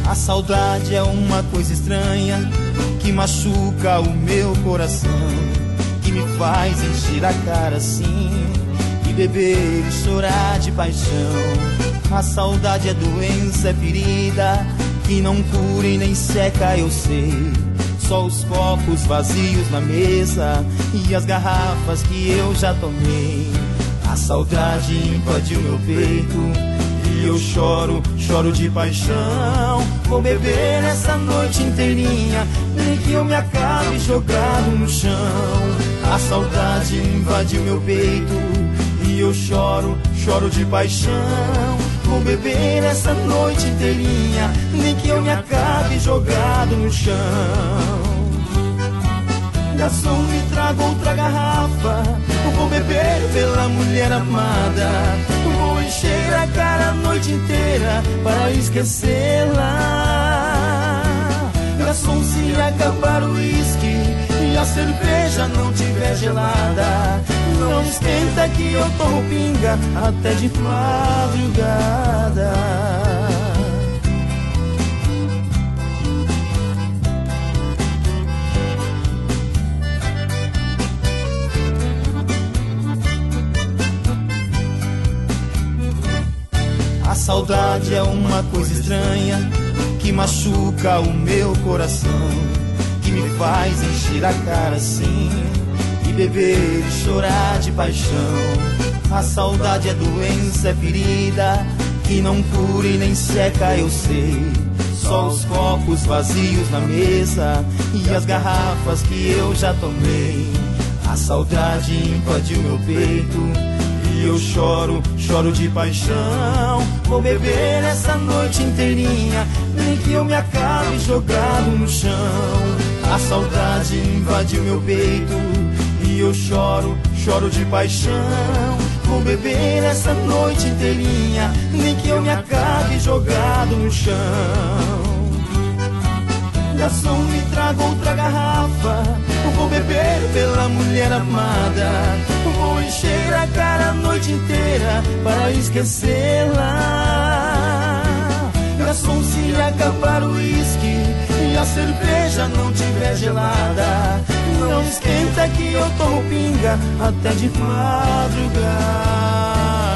A saudade é uma coisa estranha que machuca o meu coração, que me faz encher a cara assim e beber e chorar de paixão. A saudade é doença, é ferida que não cura e nem seca, eu sei. Só os copos vazios na mesa e as garrafas que eu já tomei. A saudade invadiu meu peito e eu choro, choro de paixão. Vou beber essa noite inteirinha, nem que eu me acabe jogado no chão. A saudade invadiu meu peito e eu choro, choro de paixão. Vou beber essa noite inteirinha, nem que eu me acabe jogado no chão. Garçom, me traga outra garrafa, eu vou beber pela mulher amada. Vou encher a cara a noite inteira para esquecê-la. Garçom, se acabar o uísque e a cerveja não tiver gelada, não esquenta que eu tomo pinga até de madrugada. A saudade é uma coisa estranha que machuca o meu coração, que me faz encher a cara assim e beber e chorar de paixão. A saudade é doença, é ferida que não cura e nem seca, eu sei. Só os copos vazios na mesa e as garrafas que eu já tomei. A saudade invadiu meu peito e eu choro, choro de paixão. Vou beber essa noite inteirinha, nem que eu me acabe jogado no chão. A saudade invadiu meu peito e eu choro, choro de paixão. Vou beber essa noite inteirinha, nem que eu me acabe jogado no chão. Garçom, me traga outra garrafa, eu vou beber pela mulher amada. Vou encher a cara a noite inteira para esquecê-la. Garçom, se acabar o uísque e a cerveja não tiver gelada, não esquenta que eu tomo pinga até de madrugada.